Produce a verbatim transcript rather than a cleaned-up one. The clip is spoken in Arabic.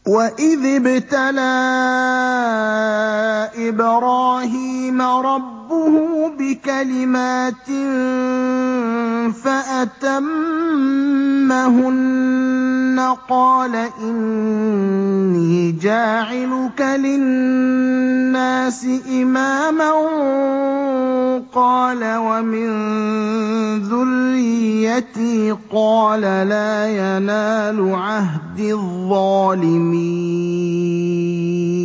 وَإِذِ ابْتَلَىٰ إِبْرَاهِيمَ رَبُّهُ بِكَلِمَاتٍ فَأَتَمَّهُنَّ ۖ قَالَ إِنِّي جَاعِلُكَ لِلنَّاسِ إِمَامًا ۖ قَالَ وَمِن ذُرِّيَّتِي ۖ قَالَ لَا يَنَالُ عَهْدِي الظَّالِمِينَ